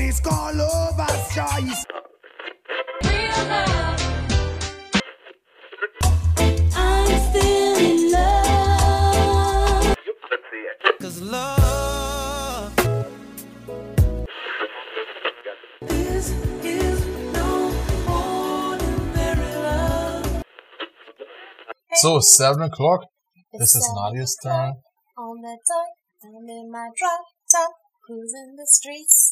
It's called Lover's Choice. Real love. I'm still in love. 'Cause love This is no ordinary love. So it's 7 o'clock. It's This is 7 Nadia's o'clock turn. On the top, I'm in my drop top, cruising the streets.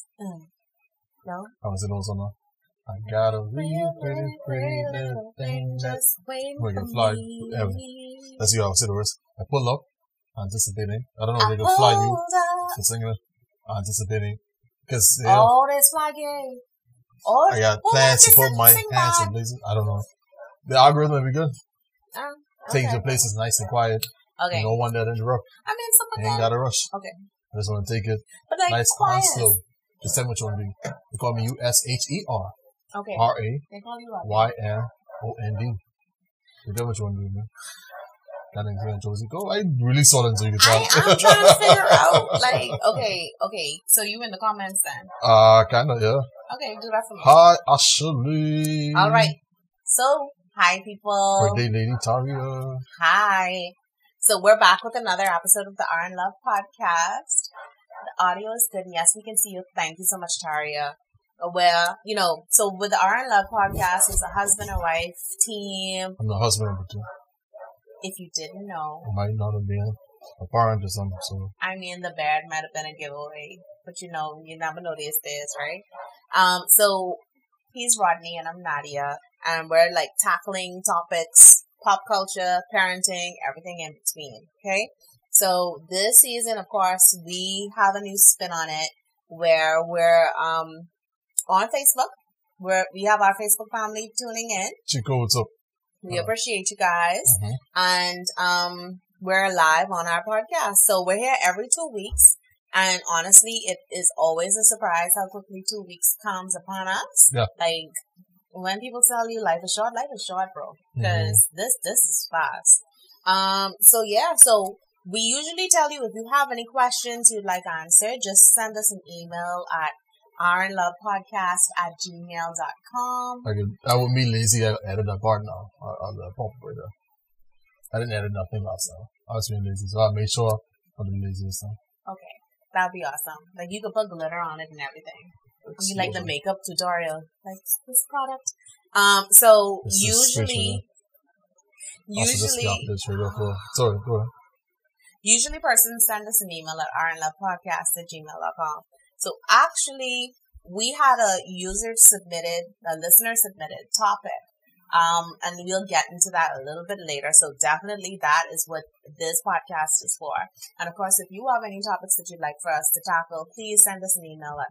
No? I was in Ozona. I got a real pretty little thing that just waiting we for can fly me. forever. Let's see how I say the words. I pull up, anticipating. I don't know if they can fly you Hold up. for singing it. Anticipating. Because, Oh, that's flagging. Oh, I got who plans to wants put my sing hands that? in places. I don't know. The algorithm will be good. Take okay. your places nice and quiet. Okay. No one that interrupt. I mean, You something ain't like gotta rush. okay. I just want to take it But like nice quiet. and slow. Just tell me what you want to do. You call me USHER. Okay. R-A They call you up. YMOND. You know what you want to do, man. That ain't good, Josie. Go. I really saw that until you could tell. I'm trying to figure out, like, okay. So you in the comments then? Kinda, yeah. Okay, do that for me. Hi, Ashley. All right. So, hi people. Birthday lady Taria. Hi. So we're back with another episode of the R and Love podcast. The audio is good. Yes, we can see you. Thank you so much, Taria. Well, so with the R and Love podcast, it's a husband and wife team. I'm the husband of the two. If you didn't know, I might not have been a parent or something, so. I mean, the bed might have been a giveaway, but you never know these days, right? So he's Rodney and I'm Nadia, and we're like tackling topics, pop culture, parenting, everything in between. Okay. So this season, of course, we have a new spin on it where we're, on Facebook, we have our Facebook family tuning in. Chico, what's up? We appreciate you guys. Mhm. And we're live on our podcast. So we're here every 2 weeks. And honestly, it is always a surprise how quickly 2 weeks comes upon us. Yeah. Like, when people tell you life is short, bro. Because this is fast. So we usually tell you if you have any questions you'd like answered, just send us an email at rnlovepodcast@gmail.com. I would be lazy. I edit that part now. On the pump right there. I didn't edit nothing last time. I was being lazy, so I made sure I'm the laziest time. Okay. That'd be awesome. Like, you could put glitter on it and everything. You like the makeup tutorial. Like, this product. So This is usually, Sorry, go ahead. usually persons send us an email at rnlovepodcast@gmail.com. So actually, we had a listener submitted topic. And we'll get into that a little bit later. So definitely that is what this podcast is for. And of course, if you have any topics that you'd like for us to tackle, please send us an email at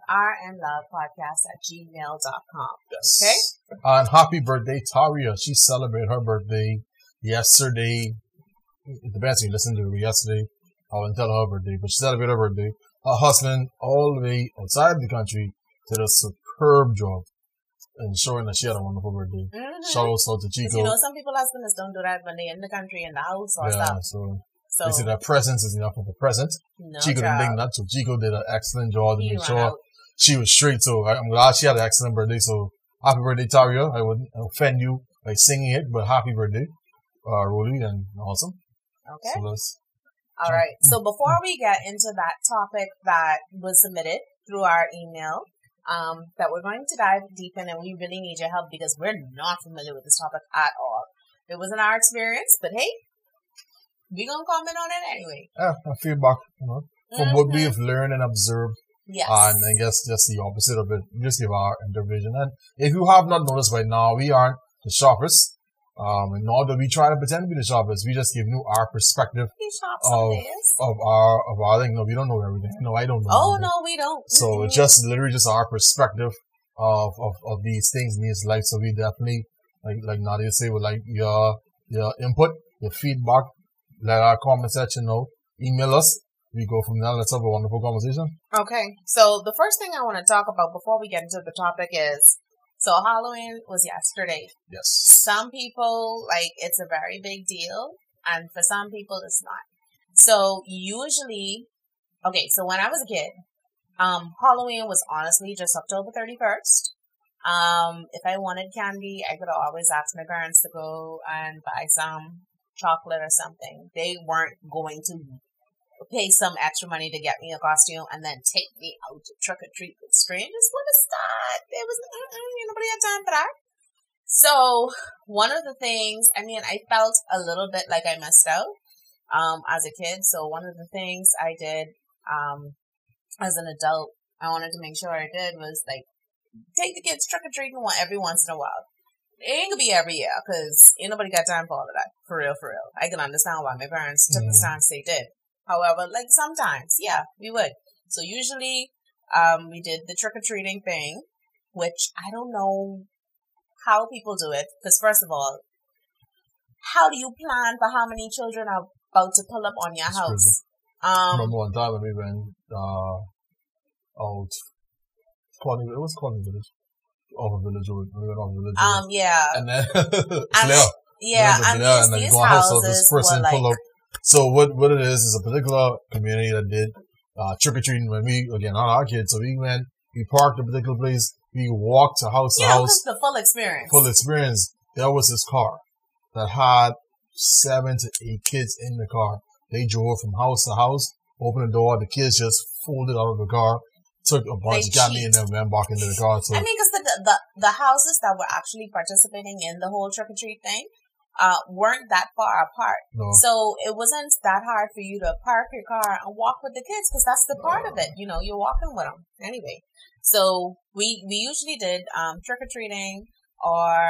rnlovepodcast@gmail.com. Yes. Okay? And happy birthday, Taria. She celebrated her birthday yesterday. It depends if you listened to her yesterday. I wouldn't tell her birthday, but she celebrated her birthday. Her husband, all the way outside the country, did a superb job ensuring that she had a wonderful birthday. Shout out to Chico. Some people's husbands don't do that when they're in the country, in the house or Yeah, stuff. so they say that presence is enough of a present. No, Chico didn't think that, so Chico did an excellent job to He make went sure out. she was straight. So I'm glad she had an excellent birthday. So happy birthday, Taria. I wouldn't offend you by singing it, but happy birthday, Rolly, and awesome. Okay. So let's. All right. So before we get into that topic that was submitted through our email, that we're going to dive deep in, and we really need your help because we're not familiar with this topic at all. It wasn't our experience, but hey, we're going to comment on it anyway. Yeah, feedback, from what we have learned and observed. Yes. And I guess just the opposite of it. We just give our intervention. And if you have not noticed by now, we aren't the sharpest. And nor do we try to pretend to be the sharpest. We just give you our perspective We shop some days. of our thing. No, we don't know everything. No, I don't know. Oh, everything. no, we don't. So it's just literally just our perspective of these things in this life. So we definitely, like Nadia say, would like your input, your feedback. Let our comment section know. Email us. We go from there. Let's have a wonderful conversation. Okay. So the first thing I want to talk about before we get into the topic is, so Halloween was yesterday. Yes. Some people, it's a very big deal, and for some people, it's not. So usually, so when I was a kid, Halloween was honestly just October 31st. If I wanted candy, I could always ask my parents to go and buy some chocolate or something. They weren't going to pay some extra money to get me a costume and then take me out to trick or treat with strangers. What is that? It was nobody had time for that. So one of the things, I mean, I felt a little bit like I missed out as a kid. So one of the things I did as an adult, I wanted to make sure I did was like take the kids trick or treating every once in a while. It ain't gonna be every year because ain't nobody got time for all of that. For real, for real. I can understand why my parents took the stance they did. However, like sometimes, yeah, we would. So usually, we did the trick or treating thing, which I don't know how people do it. Because first of all, how do you plan for how many children are about to pull up on your house? Remember one time when we went out, it was Colony Village, off of Village Road. We went off Village Road. Yeah. And then and these houses so this person were like, pull up. So what it is a particular community that did trick or treating when we again not our kids. So we went, we parked a particular place, we walked to house to house. The full experience. Full experience. There was this car that had 7 to 8 kids in the car. They drove from house to house, opened the door, the kids just folded out of the car, took a bunch, got me, and then went back into the car. So I mean, because the houses that were actually participating in the whole trick or treat thing weren't that far apart. No. So it wasn't that hard for you to park your car and walk with the kids because that's the part of it. You know, you're walking with them anyway. So we usually did trick or treating or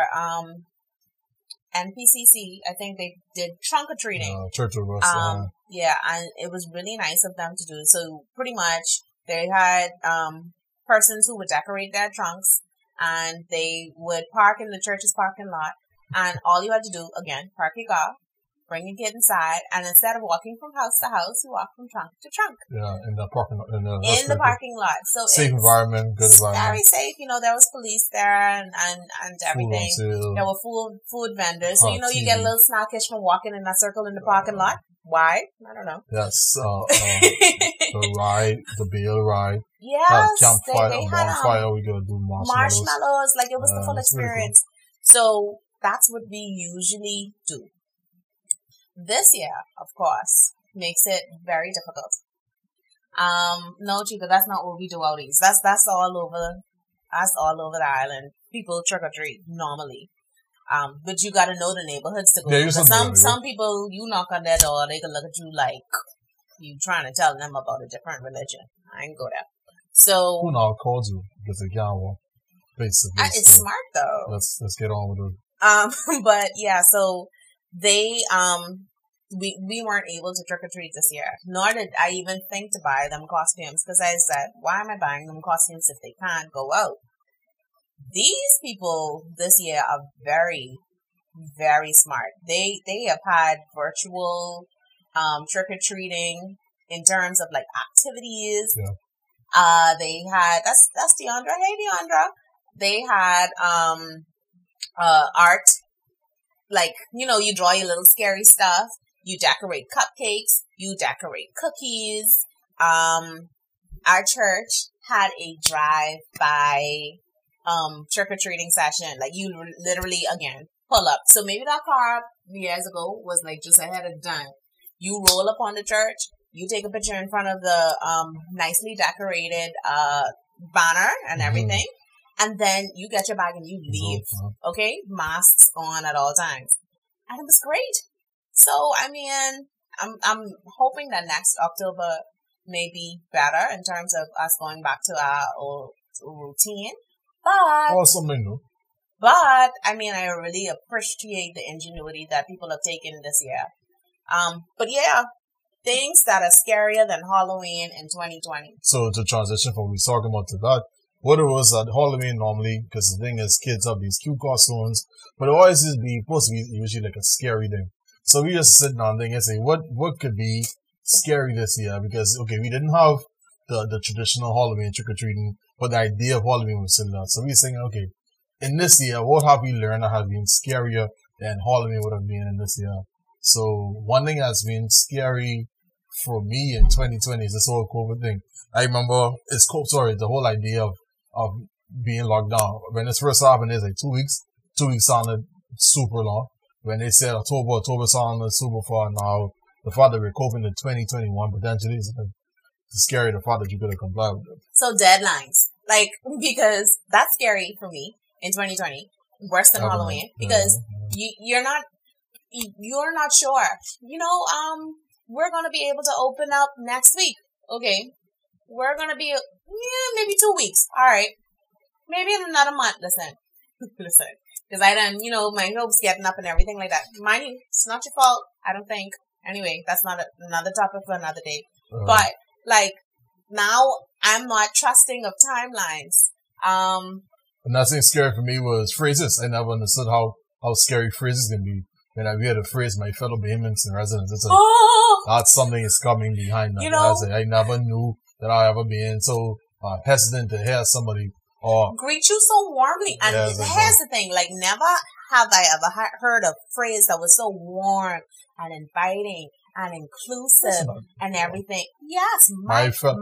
NPCC. I think they did trunk or treating. Church of us. Yeah, and it was really nice of them to do. So pretty much they had persons who would decorate their trunks and they would park in the church's parking lot. And all you had to do, again, park your car, bring your kid inside, and instead of walking from house to house, you walk from trunk to trunk. Yeah, in the parking lot. In the parking lot. So safe environment, good environment. Very safe. You know, there was police there and everything. There were food vendors. So, you know, you get a little snackish from walking in that circle in the parking lot. Why? I don't know. Yes, the ride, the Bale ride. Yes, campfire, they had bonfire. We gotta do marshmallows. Like it was the full experience. Cool. So that's what we usually do. This year, of course, makes it very difficult. No, Chica, that's not what we do out east. That's all over. That's all over the island. People trick or treat normally. But you gotta know the neighborhoods to go. Yeah, some people, you knock on their door, they can look at you like you trying to tell them about a different religion. I ain't go there. So who now calls you because they can't walk face to face. It's smart though. Let's get on with it. But yeah, so they we weren't able to trick or treat this year. Nor did I even think to buy them costumes because I said, why am I buying them costumes if they can't go out? These people this year are very, very smart. They have had virtual trick or treating in terms of like activities. Yeah. They had that's Deandra. Hey Deandra. They had art. Like, you know, you draw your little scary stuff. You decorate cupcakes. You decorate cookies. Our church had a drive-by trick-or-treating session. Like, you literally, again, pull up. So maybe that car years ago was like just ahead of the time. You roll up on the church. You take a picture in front of the nicely decorated banner and everything. And then you get your bag and you leave. Okay? Masks on at all times. And it was great. So, I mean, I'm hoping that next October may be better in terms of us going back to our old routine. But something new. But I mean, I really appreciate the ingenuity that people have taken this year. But yeah, things that are scarier than Halloween in 2020. So to transition from what we talking about to that, what it was at Halloween normally, because the thing is, kids have these cute costumes, but it always is supposed to be usually like a scary thing. So we just sit down and say, what could be scary this year? Because okay, we didn't have the traditional Halloween trick or treating, but the idea of Halloween was still there. So we were saying, okay, in this year, what have we learned that has been scarier than Halloween would have been in this year? So one thing that's been scary for me in 2020 is this whole COVID thing. I remember the whole idea of being locked down. When this first happened, it's like 2 weeks. 2 weeks sounded super long. When they said October sounded super far. Now, the fact that we're coping in 2021 potentially is scary, the fact that you could have complied with it. So deadlines. Like, because that's scary for me in 2020. Worse than Halloween. Because you're not sure. We're going to be able to open up next week. Okay. We're going to be, maybe 2 weeks. All right. Maybe in another month. Listen. Because I done, my hopes getting up and everything like that. Mind you, it's not your fault. I don't think. Anyway, that's not another topic for another day. But, like, now I'm not trusting of timelines. Nothing scary for me was phrases. I never understood how scary phrases can be. When I hear the phrase, my fellow Bahamians and residents, it's like, that's something is coming behind that. I never knew that I ever been so hesitant to hear somebody greet you so warmly. And here's the thing, like, never have I ever heard a phrase that was so warm and inviting and inclusive and everything. Yes, my fellow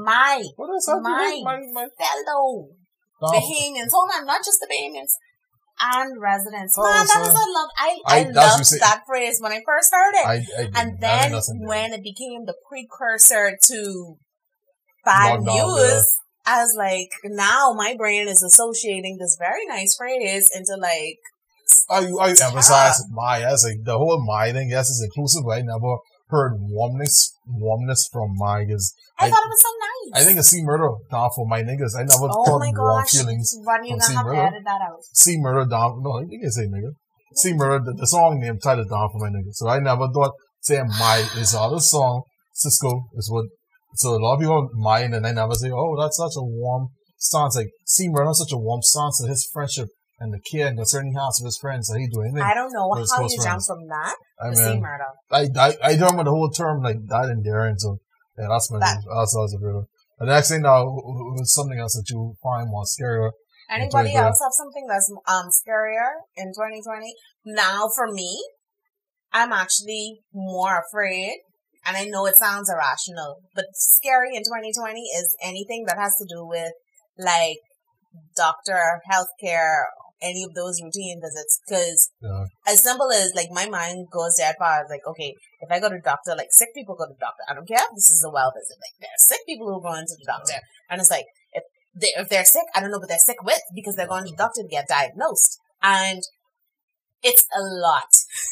Bahamians. Hold on, not just the Bahamians. And residents. Man, that is a love. I loved that phrase when I first heard it. And then when it became the precursor to bad news, I was like, now my brain is associating this very nice phrase into like. I emphasize my, as like the whole my thing, yes, is inclusive, but I never heard warmness from my, because I thought it was so nice. I think it's C Murder down for my niggas. I never thought warm feelings. Rodney, you're gonna have to edit that out. C Murder down, no, you can say nigga. C Murder, the song name titled down for my niggas. So I never thought saying my is other song. Cisco is what, so a lot of people mind, and I never say, oh, that's such a warm stance. Like, C Murder such a warm stance to his friendship and the care and concern he has with his friends that he do anything. I don't know how you jump from that to C Murder. I don't remember the whole term, like, that endearing, so, yeah, that's my name. That's a bit of. The next thing now was something else that you find more scarier. Anybody else have something that's scarier in 2020? Now, for me, I'm actually more afraid, and I know it sounds irrational, but scary in 2020 is anything that has to do with, like, doctor, healthcare, any of those routine visits. Because as simple as, like, my mind goes that far, like, okay, if I go to the doctor, like, sick people go to the doctor. I don't care if this is a well visit. Like, there are sick people who are going to the doctor. And it's like, if they're sick, I don't know what they're sick with, because they're going to the doctor to get diagnosed. And it's a lot.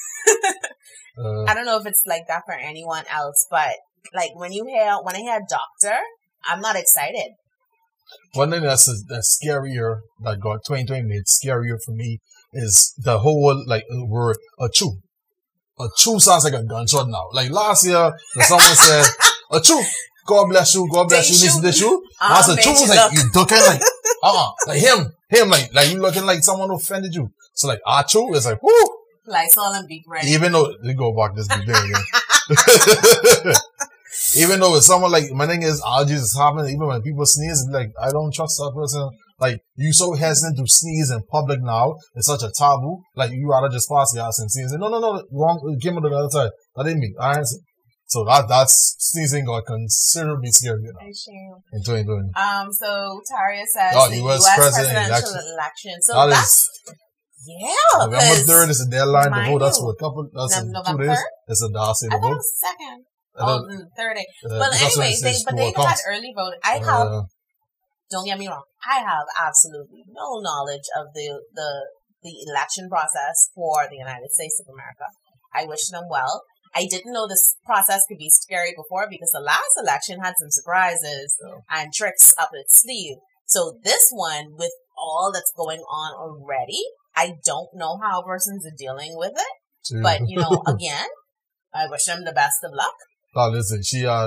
I don't know if it's like that for anyone else, but, like, when I hear doctor, I'm not excited. One thing that's scarier, that got 2020 made scarier for me, is the whole, like, word, achoo. Achoo sounds like a gunshot now. Like, last year, when someone said, achoo, God bless you, listen to you. That's achoo, was like, you looking like, like him, like you looking like someone who offended you. So, like, achoo is like, whoo. Like, Saul and Big Red. Even though, they go back this big thing again. Even though it's someone like, my thing is, allergies is happening, even when people sneeze, like, I don't trust that person. Like, you so hesitant to sneeze in public now, it's such a taboo. Like, you rather just pass the ass and sneeze. No, wrong, came on the other side. That didn't me. I answered. So that's sneezing got considerably scary in 2020. So Taria says the US presidential election. So that's November 3rd is the deadline to vote. That's what that's in 2 days. 3rd? It's a last day to I thought vote. it was second. The third day. But anyway, they had early voting. Don't get me wrong, I have absolutely no knowledge of the election process for the United States of America. I wish them well. I didn't know this process could be scary before, because the last election had some surprises and tricks up its sleeve. So this one, with all that's going on already, I don't know how a person's dealing with it. But, again, I wish them the best of luck. Listen, she had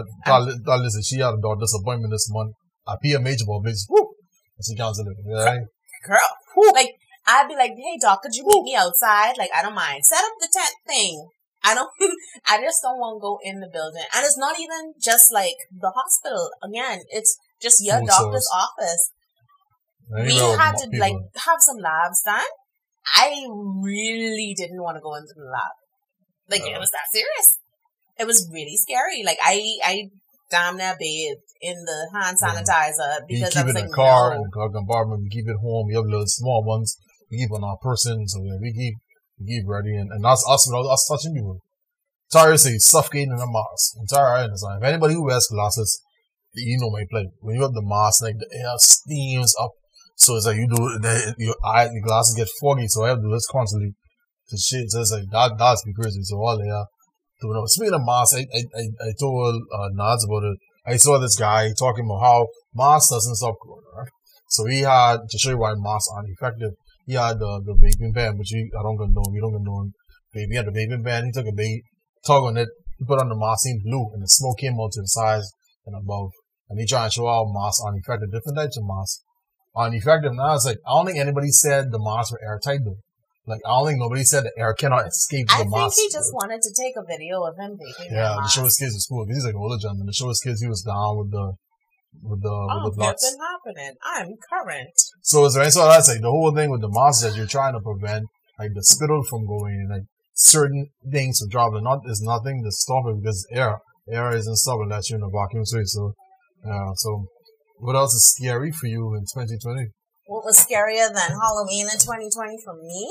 a daughter disappointment this month. I pay a major ball business. Woo! And she cancelled it. Right? Girl. Woo. Like, I'd be like, hey, doc, could you meet me outside? Like, I don't mind. Set up the tent thing. I just don't want to go in the building. And it's not even just like the hospital. Again, it's just your doctor's office. We had to like have some labs done. I really didn't want to go into the lab. Like, it was that serious. it was really scary. Like I damn near bathed in the hand sanitizer We because keep I was it in like, the car, no. in the car compartment. We keep it home. We have little small ones. We keep on our person. So yeah, we keep ready. And that's us without us touching people. Sorry, say suffocating in a mask. It's alright. If anybody who wears glasses, you know my play. When you have the mask, like the air steams up. So it's like you do, your glasses get foggy. So I have to do this constantly to shit. So it's like, that's be crazy. So all they are doing it. Speaking of masks, I told, Nads about it. I saw this guy talking about how masks doesn't stop corona, right? So he had, to show you why masks aren't effective, he had the vaping pen, which I don't condone. You don't condone vaping. He had the vaping pen. He took a bait, tug on it, he put on the mask, he blew, and the smoke came out to the sides and above. And he tried to show how masks aren't effective. Different types of masks aren't effective. Now it's like, I don't think anybody said the masks were airtight though. Like, I don't think nobody said the air cannot escape the mask. I think he just wanted to take a video of him vaping. Yeah, to show his kids at school. He's like an older gentleman. To show his kids he was down with the What's blunts. been happening? I'm current. So that's like the whole thing with the masks that you're trying to prevent, like the spittle from going in, like certain things from dropping. There's nothing to stop it because air isn't stopping that you're in a vacuum space. So, so what else is scary for you in 2020? What was scarier than Halloween in 2020 for me?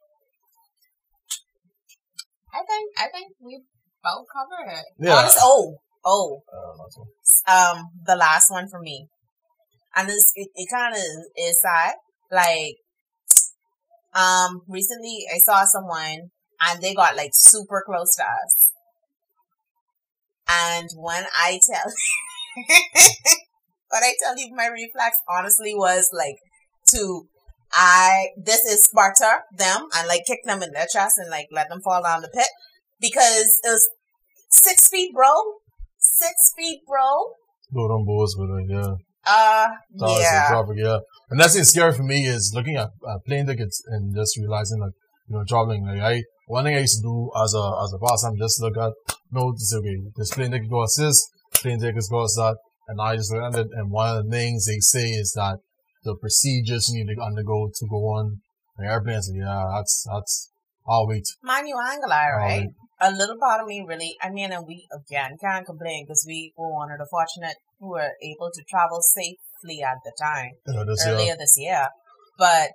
I think we both covered it. Yeah. The last one for me, and it kind of is sad. Like, recently I saw someone and they got like super close to us, and when I tell you, my reflex honestly was like this is Sparta them and like kick them in their chest and like let them fall down the pit because it was 6 feet, bro. 6 feet, bro. Go on boards with it, yeah. Yeah. And that's what's scary for me is looking at plane tickets and just realizing like, traveling. Like one thing I used to do as a pastime, just look at, this plane ticket costs this, plane tickets cost that, and I just look at it. And one of the things they say is that the procedures you need to undergo to go on the airplanes. Yeah, that's. I'll wait. Mind you, I ain't gonna lie, right? A little part of me really, and we, again, can't complain because we were one of the fortunate who were able to travel safely at the time, earlier this year. But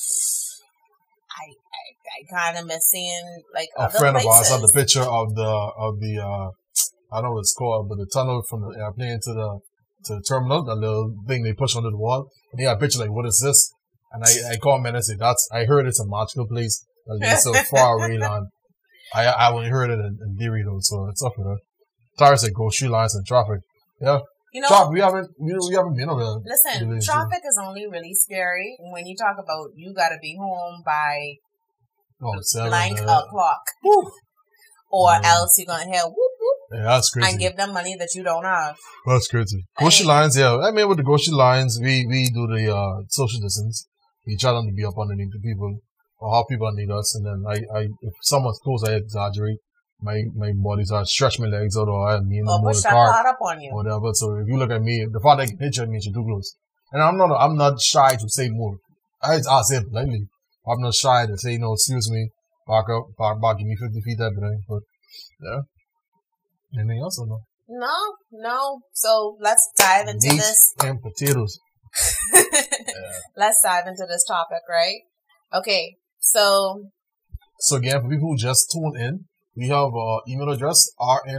I kind of miss seeing, like, a other friend places. of ours had the picture of the I don't know what it's called, but the tunnel from the airplane to the terminal, that little thing they push under the wall. And he had a picture like, what is this? And I commented and said, I heard it's a magical place. It's so far away on. I only heard it in theory though, so it's up with it. Tara said grocery lines and traffic. Yeah. Traffic, we haven't been over there. Listen, traffic is only really scary when you talk about you gotta be home by blank o'clock. Woo. Or else you're gonna hear whoop whoop. Yeah, that's crazy. And give them money that you don't have. That's crazy. Grocery lines, yeah. I mean, with the grocery lines, we do the social distance. We try not to be up underneath the people or how people need us. And then if someone's close, I exaggerate. My body starts stretch my legs out, or I mean, push that part up on you. Or whatever. So if you look at me, the fact I can hit you means you're too close. And I'm not shy to say more. I say it politely. I'm not shy to say, no, excuse me, back up, back, give me 50 feet, that thing. But, yeah. Anything else or no? No. So let's dive into Meat this. and potatoes. Let's dive into this topic, right? Okay, so again, for people who just tuned in, we have our email address,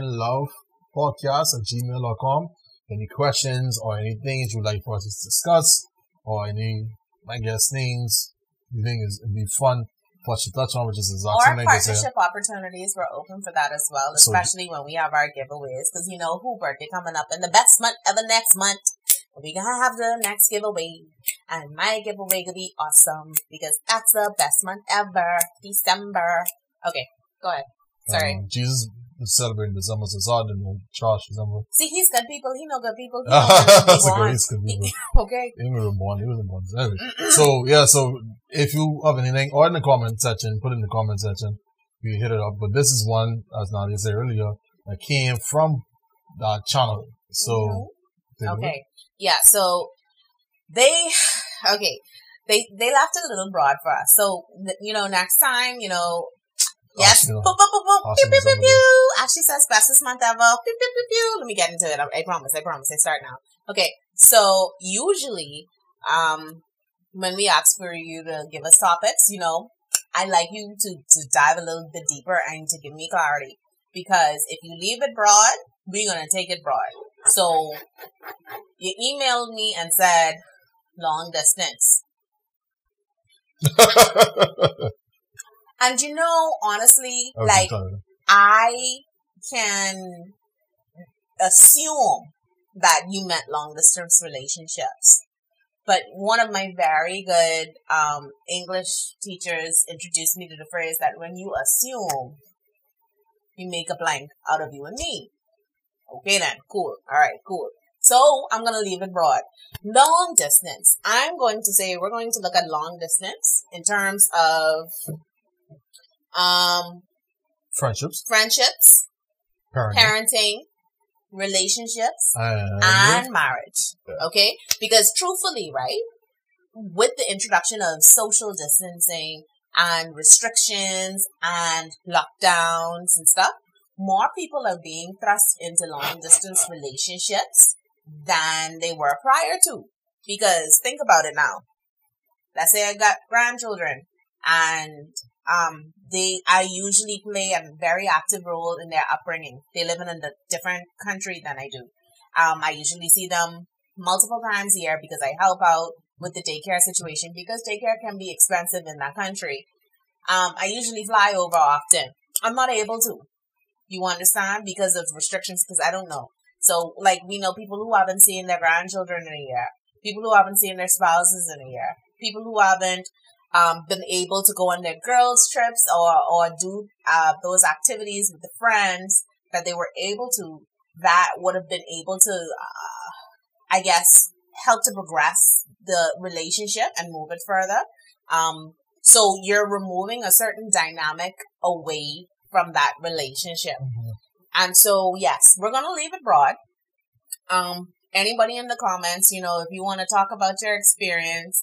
rnlovepodcast@gmail.com. Any questions or anything you'd like for us to discuss, or any, I guess, things you think it'd be fun for us to touch on, which is exactly or partnership opportunities, we're open for that as well, especially when we have our giveaways, because who birthday coming up in the best month ever next month. We're gonna have the next giveaway, and my giveaway gonna be awesome because that's the best month ever, December. Okay, go ahead. Sorry. Jesus is celebrating December, so it's hard to know Josh December. See, he's good people. He know good people. He know good people. Okay. He was born. Anyway. So if you have anything, or in the comment section, put it in the comment section. We hit it up. But this is one, as Nadia said earlier, that came from that channel. So, okay. Yeah, so they left a little broad for us. So, next time, Yes. Ashton, Boop, boop, boop, boop. Pew, Ashton pew, is pew, over there. pew. Ashley says bestest month ever. Pew, pew, pew, pew. Let me get into it. I promise. I start now. Okay. So usually, when we ask for you to give us topics, I like you to dive a little bit deeper and to give me clarity. Because if you leave it broad, we're going to take it broad. So you emailed me and said long distance. And honestly, Okay, I can assume that you meant long distance relationships. But one of my very good English teachers introduced me to the phrase that when you assume, you make a blank out of you and me. Okay then, cool. All right, cool. So I'm going to leave it broad. Long distance. I'm going to say we're going to look at long distance in terms of friendships, parenting, relationships, and marriage. Okay? Because truthfully, right, with the introduction of social distancing and restrictions and lockdowns and stuff, more people are being thrust into long distance relationships than they were prior to. Because think about it now. Let's say I got grandchildren and I usually play a very active role in their upbringing. They live in a different country than I do. I usually see them multiple times a year because I help out with the daycare situation because daycare can be expensive in that country. I usually fly over often. I'm not able to. You understand? Because of restrictions, because I don't know. So, we know people who haven't seen their grandchildren in a year. People who haven't seen their spouses in a year. People who haven't been able to go on their girls' trips or do those activities with the friends that they were able to, that would have been able to, I guess, help to progress the relationship and move it further. So you're removing a certain dynamic away from that relationship. Mm-hmm. And so, yes, we're going to leave it broad. Anybody in the comments, if you want to talk about your experience,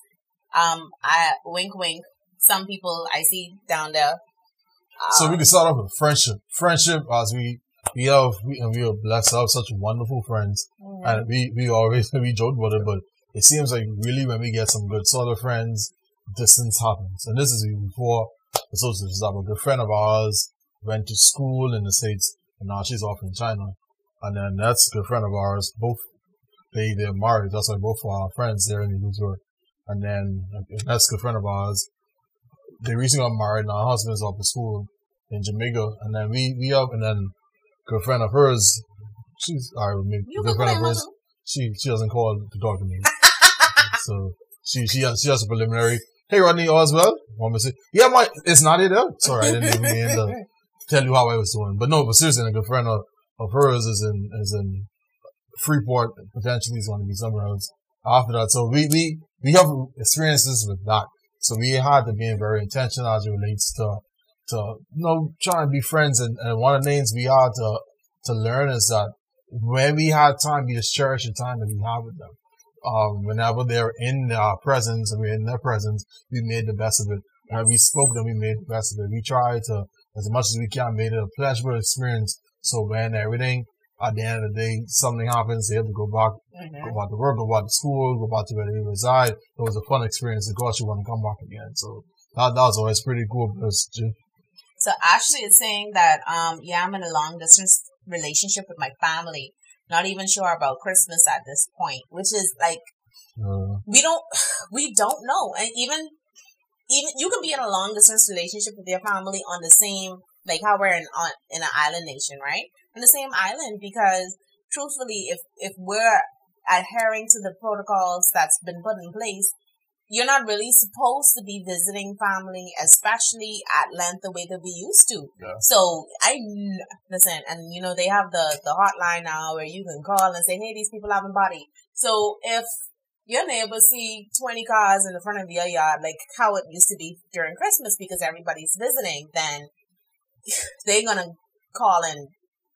wink, wink. Some people I see down there. So we can start off with friendship. Friendship, as we are blessed to have such wonderful friends, Mm-hmm. and we joke about it, but it seems like really when we get some good solid friends, distance happens. And this is before the social distance. A good friend of ours went to school in the States, and now she's off in China. And then that's a good friend of ours. Both they're married. That's why both of our friends there in the Luxor. And then that's a good friend of ours. They recently got married, and our husband's off to school in Jamaica. And then we up, and then a good friend of hers, she's alright with me. You A good can friend of claim hers, she doesn't call to talk to me. So she has a preliminary. Hey Rodney, all is well? Want me to say, yeah, it's not it though. Sorry, I didn't even mean to tell you how I was doing. But no, but seriously, a good friend of hers is in Freeport. Potentially he's going to be somewhere else after that. So we have experiences with that. So we had to be very intentional as it relates to trying to be friends. And one of the things we had to learn is that when we had time, we just cherish the time that we have with them. Whenever they're in our presence and we're in their presence, we made the best of it. We spoke to them, we made the best of it. We tried to, as much as we can, made it a pleasurable experience. So when everything, at the end of the day, something happens, they have to go back to work, go back to school, go back to where they reside. It was a fun experience. Of course, you want to come back again. So that was always pretty cool. So Ashley is saying that, I'm in a long distance relationship with my family. Not even sure about Christmas at this point, which is we don't know. And even you can be in a long distance relationship with your family on the same, how we're in an island nation, right? On the same island, because truthfully, if we're adhering to the protocols that's been put in place, you're not really supposed to be visiting family, especially at length the way that we used to. Yeah. So listen, and they have the hotline now where you can call and say, hey, these people haven't body. So if your neighbor see 20 cars in the front of your yard, like how it used to be during Christmas because everybody's visiting, then they're gonna call and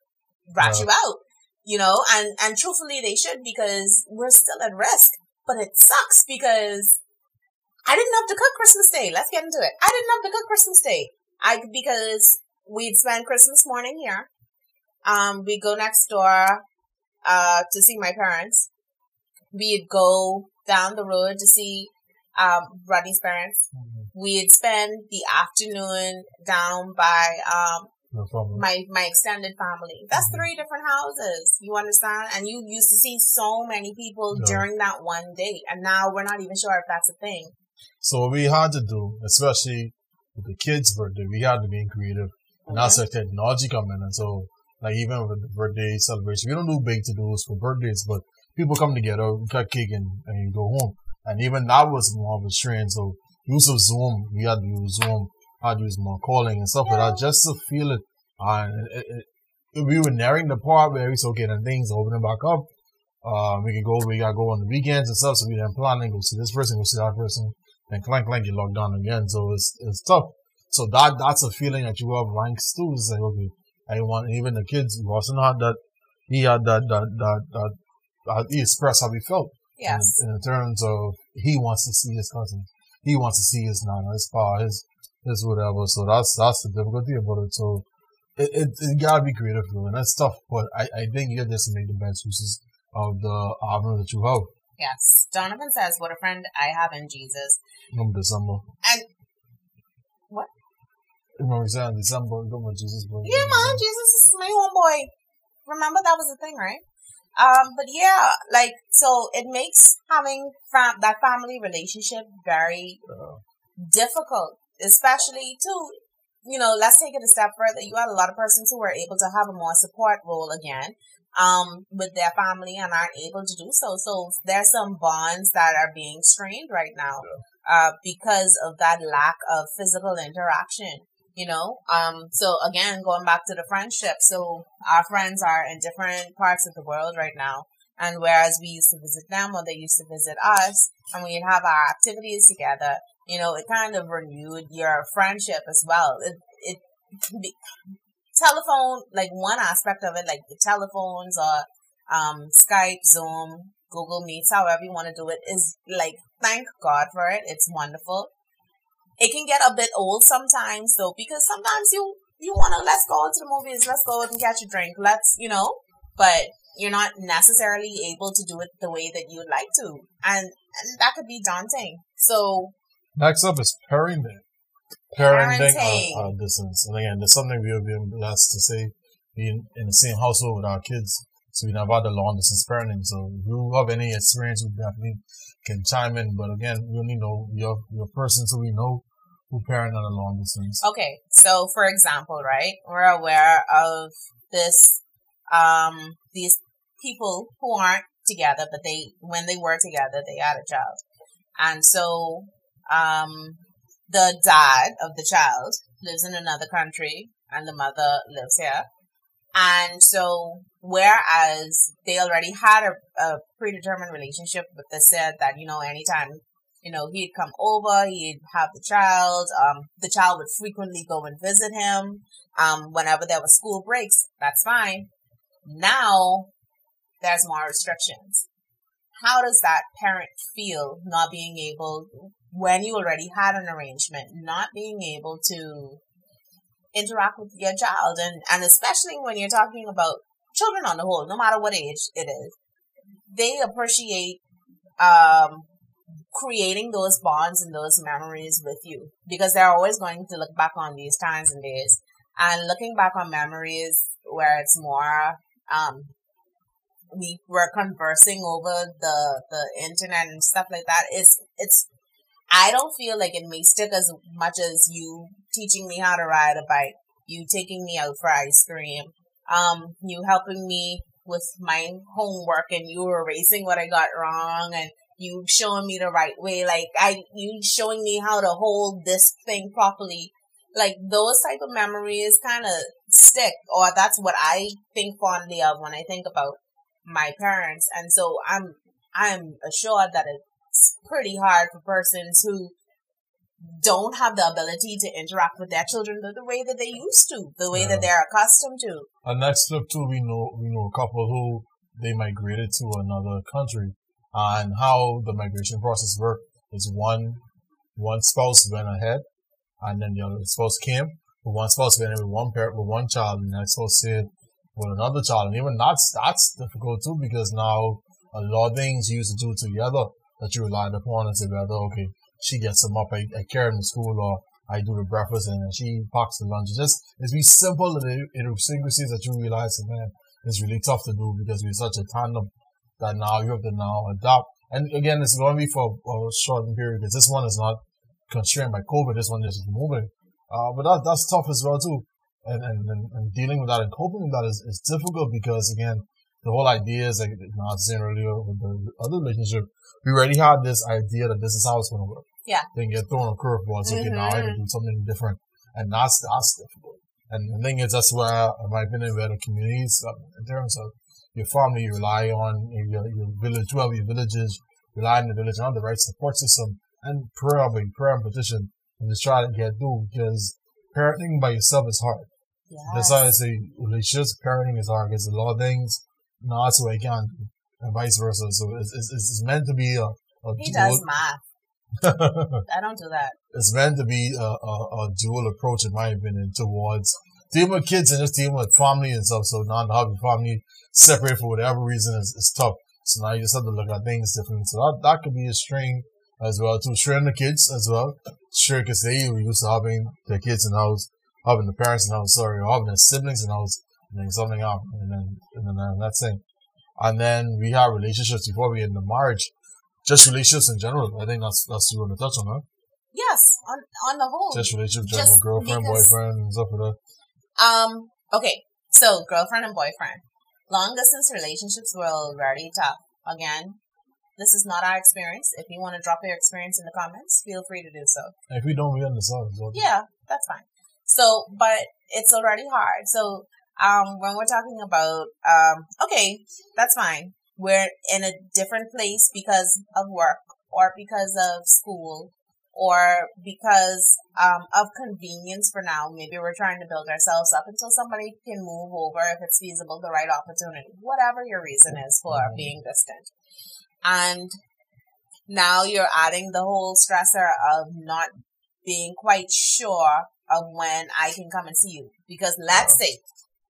rat you out, and truthfully they should, because we're still at risk. But it sucks because I didn't have to cook Christmas Day. Let's get into it. I didn't have to cook Christmas Day. Because we'd spend Christmas morning here. We'd go next door to see my parents. We'd go down the road to see Rodney's parents. We'd spend the afternoon down by No problem. my extended family. That's 3 different houses. You understand? And you used to see so many people Yeah. during that one day. And now we're not even sure if that's a thing. So what we had to do, especially with the kids' birthday, we had to be creative. And that's where technology come in. And so, like, even with the birthday celebration, we don't do big to-dos for birthdays, but people come together, we cut cake, and you go home. And even that was more of a strain. So, use of Zoom, we had to use Zoom, had to use more calling and stuff like that, just to feel it. And we were nearing the part where we said, okay, then things opening back up. We gotta go on the weekends and stuff, so we then planning, go see this person, go see that person, and clank, you log down again. So it's tough. So that's a feeling that you have ranks too. It's like, okay, I want, even the kids, Watson had that, he expressed how he felt. Yes. In terms of, he wants to see his cousins. He wants to see his nana, his pa, his whatever. So that's the difficulty about it. So it gotta be creative, and that's tough. But I think you just make the best uses of the avenue that you have. Yes. Donovan says, what a friend I have in Jesus. Remember December. And what? Remember December, remember Jesus' birthday. Yeah, man, Jesus is my homeboy. Remember that was the thing, right? But yeah, like, so it makes having that family relationship very difficult, especially too, let's take it a step further. You had a lot of persons who were able to have a more support role again, with their family and aren't able to do so. So there's some bonds that are being strained right now, because of that lack of physical interaction. So again, going back to the friendship. So our friends are in different parts of the world right now. And whereas we used to visit them or they used to visit us and we'd have our activities together, it kind of renewed your friendship as well. Telephone, like one aspect of it, like the telephones or, Skype, Zoom, Google Meets, however you want to do it, is like, thank God for it. It's wonderful. It can get a bit old sometimes though, because sometimes you want to, let's go to the movies, let's go and catch a drink, but you're not necessarily able to do it the way that you'd like to. And that could be daunting. So next up is parenting. Parenting distance. And again, there's something we have been blessed to say, being in the same household with our kids. So we never had the long distance parenting. So if you have any experience, we definitely can chime in. But again, we only know your persons who we know who parent on a long distance. Okay. So for example, right, we're aware of this, these people who aren't together, but when they were together, they had a child. And so, the dad of the child lives in another country and the mother lives here. And so, whereas they already had a predetermined relationship, but they said that, anytime, he'd come over, he'd have the child would frequently go and visit him, whenever there were school breaks, that's fine. Now, there's more restrictions. How does that parent feel not being able, when you already had an arrangement, not being able to interact with your child? And especially when you're talking about children on the whole, no matter what age it is, they appreciate creating those bonds and those memories with you, because they're always going to look back on these times and days. And looking back on memories where it's more, we were conversing over the internet and stuff like that. I don't feel like it may stick as much as you teaching me how to ride a bike, you taking me out for ice cream, you helping me with my homework and you erasing what I got wrong and you showing me the right way, you showing me how to hold this thing properly. Like those type of memories kind of stick, or that's what I think fondly of when I think about my parents. And so I'm assured that it's pretty hard for persons who don't have the ability to interact with their children the way that they used to, the way that they're accustomed to. And next flip too, we know a couple who they migrated to another country, and how the migration process worked is one spouse went ahead, and then the other spouse came. with one spouse spending with one parent, with one child, and the next spouse staying with another child. And even that's difficult too, because now a lot of things you used to do together that you relied upon and say, whether, okay, she gets them up, I carry them to school, or I do the breakfast and she packs the lunch. It's be simple idiosyncrasies that you realize, man, it's really tough to do because we're such a tandem that now you have to now adapt. And again, it's going to be for a short period because this one is not constrained by COVID. This one is just moving. But that's tough as well too. And dealing with that and coping with that is difficult because again, the whole idea is like I was saying earlier with the other relationship, we already had this idea that this is how it's going to work. Yeah. Then get thrown a curveball. So okay, now I have to do something different. And that's difficult. And the thing is, that's where, in my opinion, where the communities, in terms of your family, you rely on your village, well, your villages, rely on the village and on the right support system and prayer and petition and just try to get through because parenting by yourself is hard. Yes. That's why I say relationships, parenting is hard because a lot of things, no, that's what I can do and vice versa. So it's meant to be a he does math. I don't do that. It's meant to be a dual approach, in my opinion, towards dealing with kids and just dealing with family and stuff. So now to have your family separate for whatever reason is tough. So now you just have to look at things differently. So that could be a strain as well, too. Strain the kids as well. Sure, because they were used to having their kids in the house, having the parents in the house, or having their siblings in the house, and then something out, and then that's it. And then we have relationships before we get into marriage. Just relationships in general. I think that's what you want to touch on, huh? Yes, on the whole. Just relationships, general, girlfriend, boyfriend, and stuff like that. Okay, so girlfriend and boyfriend. Long distance relationships were very tough. Again, this is not our experience. If you want to drop your experience in the comments, feel free to do so. If we don't, we understand. Yeah, that's fine. So, but it's already hard. So, when we're talking about, okay, that's fine. We're in a different place because of work or because of school or because of convenience for now. Maybe we're trying to build ourselves up until somebody can move over if it's feasible, the right opportunity, whatever your reason is for being distant. And now you're adding the whole stressor of not being quite sure of when I can come and see you. Because let's say,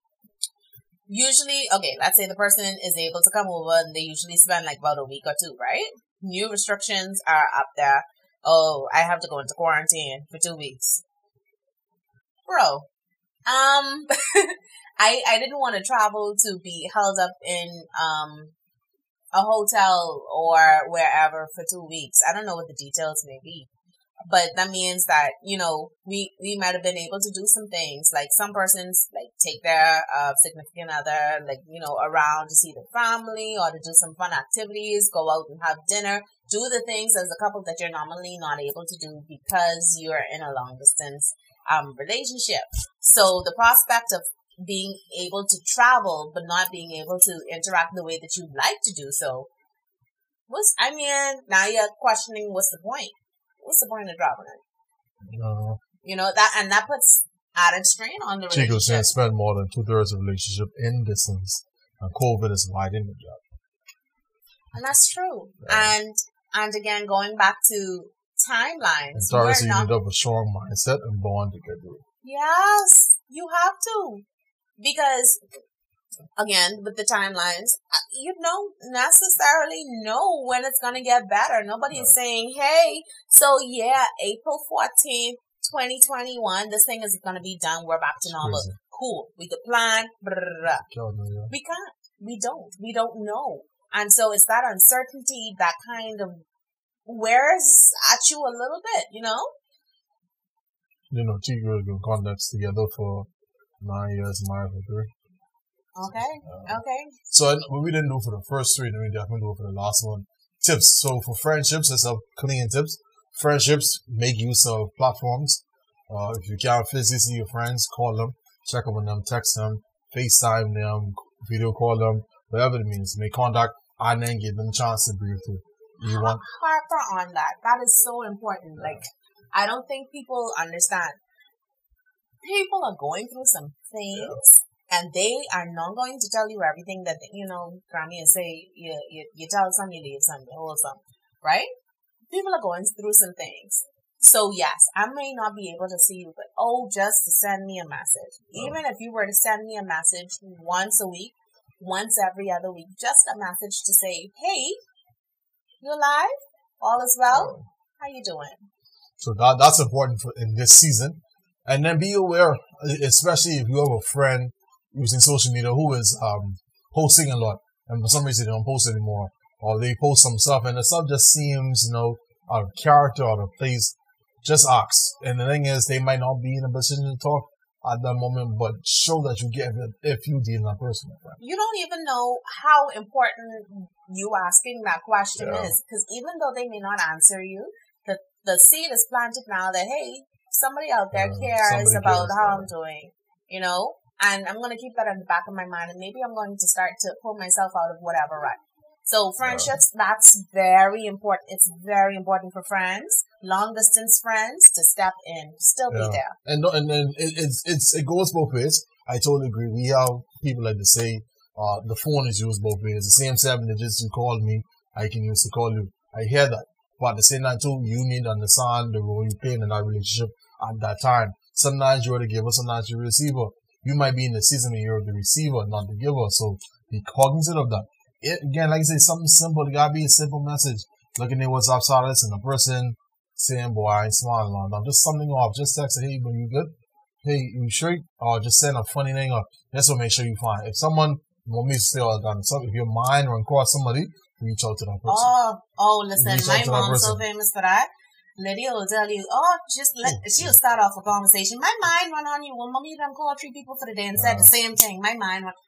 let's say the person is able to come over and they usually spend like about a week or two, right? New restrictions are up there. Oh, I have to go into quarantine for 2 weeks. Bro, I didn't want to travel to be held up in, a hotel or wherever for 2 weeks. I don't know what the details may be. But that means that, we might have been able to do some things. Like some persons, like take their significant other, around to see the family or to do some fun activities, go out and have dinner, do the things as a couple that you're normally not able to do because you're in a long distance relationship. So the prospect of being able to travel but not being able to interact the way that you'd like to do so now you're questioning what's the point? What's the point of traveling? No. That puts added strain on the relationship. Chico saying spend more than 2/3 of relationship in distance, and COVID is widening the gap. And that's true. Yeah. And again, going back to timelines. And Taurus, you need to have a strong mindset and bond to get through. Yes, you have to. Because, again, with the timelines, you don't necessarily know when it's going to get better. Nobody's saying, hey, so yeah, April 14th, 2021, this thing is going to be done. We're back to normal. Crazy. Cool. We could plan. Blah, blah, blah. We can't. We don't. We don't know. And so it's that uncertainty that kind of wears at you a little bit, Chico has been contacts together for 9 years, married for 3. Okay. So what we didn't do for the first 3, then we definitely do it for the last one. Tips. So for friendships, let's have clean tips. Friendships, make use of platforms. If you can't physically see your friends, call them, check up on them, text them, FaceTime them, video call them, whatever it means. Make contact and then give them a chance to breathe through. Harper on that. That is so important. Like, I don't think people understand. People are going through some things, and they are not going to tell you everything that, Grammy and say, you tell some, you leave some, you hold some, right? People are going through some things. So yes, I may not be able to see you, but just to send me a message. Even if you were to send me a message once a week, once every other week, just a message to say, hey, you alive? All is well? How you doing? So that's important in this season. And then be aware, especially if you have a friend using social media who is posting a lot, and for some reason they don't post anymore, or they post some stuff and the stuff just seems, out of character, out of place. Just ask. And the thing is, they might not be in a position to talk at that moment, but show that you get it if you deal with that person. You don't even know how important you asking that question is, because even though they may not answer you, the seed is planted now that, hey, somebody out there cares about how I'm doing, and I'm going to keep that in the back of my mind, and maybe I'm going to start to pull myself out of whatever rut. So friendships, that's very important. It's very important for friends, long distance friends, to step in, still be there. And it goes both ways. I totally agree. We have people like to say, the phone is used both ways. The same 7 digits you call me, I can use to call you. I hear that. But at the same time too, you need to understand the role you play in that relationship at that time. Sometimes you're the giver, sometimes you're the receiver. You might be in the season when you're the receiver, not the giver. So be cognizant of that. Again, like I say, something simple. It gotta be a simple message. Looking at WhatsApp status and the person saying, boy, I ain't smiling on them. Just something off. Just text, hey, but you good? Hey, you straight? Or just send a funny thing up. Just to make sure you fine. If someone want me to stay all done, if your mind run across somebody, reach out to that person. Listen, my mom's so famous for that. Lydia will tell you, she'll start off a conversation. My mind run on you. Well, mommy done call 3 people for the day and said the same thing. My mind run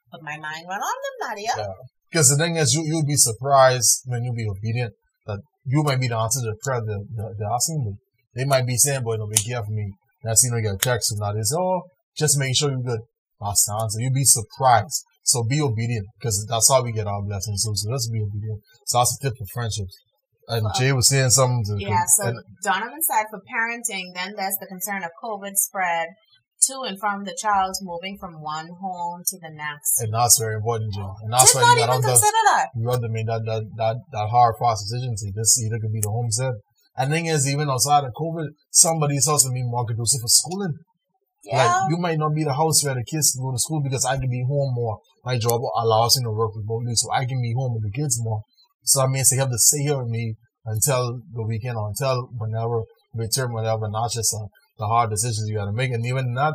on them, Nadia. Yeah. Because the thing is, you'll be surprised when you be obedient that you might be the answer to the prayer they're asking you. They might be saying, boy, be careful me. That's, get a text and that is, just make sure you're good. That's the answer. You'll be surprised. So be obedient, because that's how we get our blessings. So let's be obedient. So that's a tip for friendships. And Jay was saying something to Donovan said for parenting, then there's the concern of COVID spread to and from the child moving from one home to the next. And that's very important, Jay. And that's why you have to make that hard, fast decision. See, this either could be the home set. And the thing is, even outside of COVID, somebody's house will be more conducive for schooling. Yeah. Like, you might not be the house where the kids go to school because I can be home more. My job allows me to work remotely, so I can be home with the kids more. So I mean, they have to stay here with me until the weekend or until whenever we return, whatever, not just the hard decisions you got to make. And even that,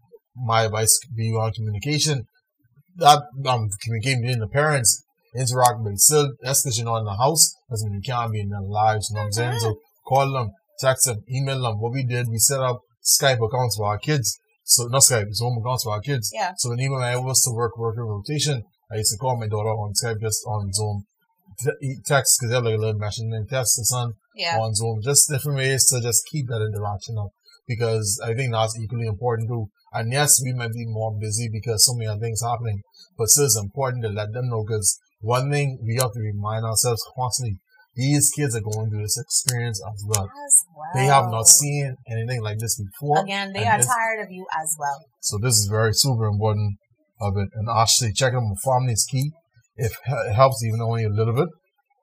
my advice could be on communication. That communicating between the parents, interact, but still, that's because in the house doesn't mean you can't be in their lives. You know what I'm saying? So call them, text them, email them. What we did, we set up Skype accounts for our kids. So not Skype, Zoom accounts for our kids. Yeah. So when even I was to work in rotation, I used to call my daughter on Skype, just on Zoom. Text, because they have like a little machine, and text the son on Zoom. Just different ways to just keep that interaction up, because I think that's equally important too. And yes, we might be more busy because so many other things happening, but still it's important to let them know, because one thing we have to remind ourselves constantly, these kids are going through this experience as well. They have not seen anything like this before. Again, they are tired of you as well. So this is very super important of it. And actually checking on the family is key. It helps even only a little bit.